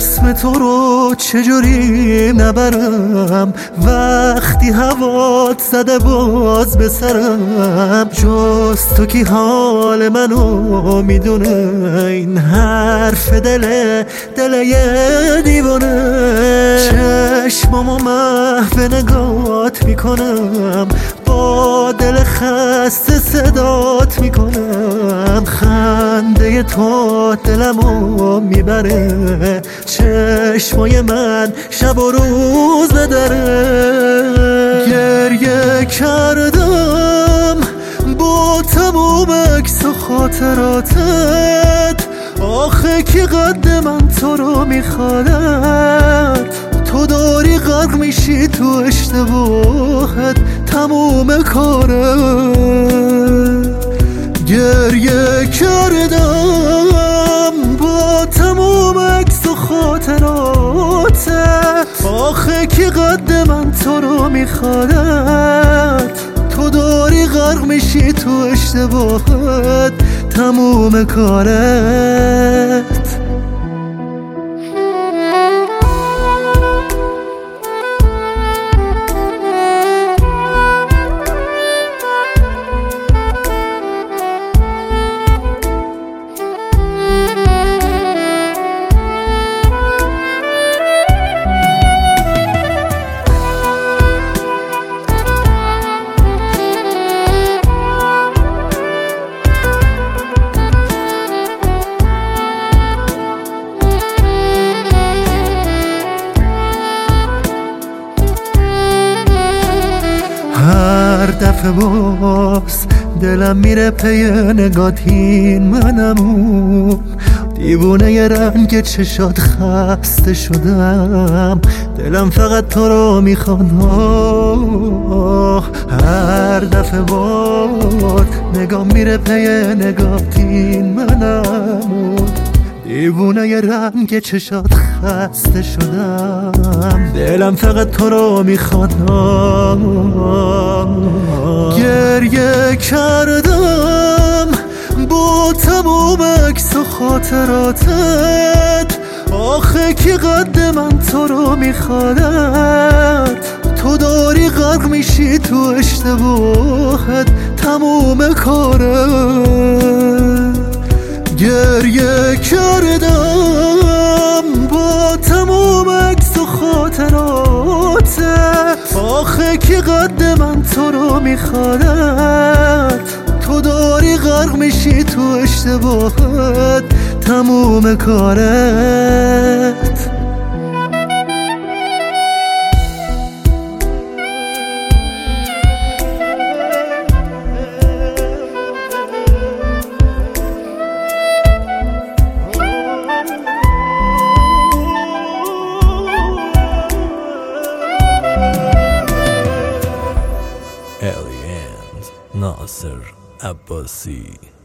اسم تو رو چجوری نبرم وقتی هوات زده باز به سرم؟ جز تو کی حال منو میدونه، این حرف دل یه دیوانه. چشمامو محو نگات میکنم، با دل خسته صدات میکنم. خنده تو دلمو میبره، چشمای من شب و روز نداره. گریه کردم با تموم عکس و خاطراتت، آخه کی قد من تو رو میخواد؟ تو داری غرق میشی تو اشتباهت، تموم کاره. گریه کردم با تموم عکس و خاطراتت، آخه کی قد من تو رو میخواد؟ تو داری غرق میشی تو اشتباهت، تموم کارت. هر دفعه باز دلم میره پی نگاتین، منمو دیوونه ی رنگ چشات خسته شدم. دلم فقط تو رو میخواد. هر دفعه باز نگام میره پی نگاتین، منمو دیوونه ی رنگ چشات خسته شدم. دلم فقط تو رو میخواد. گریه کردم با تموم عکس و خاطراتت، آخه کی قد من تو رو میخواد؟ تو داری غرق میشی تو اشتباهت، تموم کاره. گریه کردم با تموم عکس و خاطراتت، آخه کی قد من تو رو میخواد؟ تو داری غرق میشی تو اشتباهت، تموم کارت. Aliens ناصر عباسی.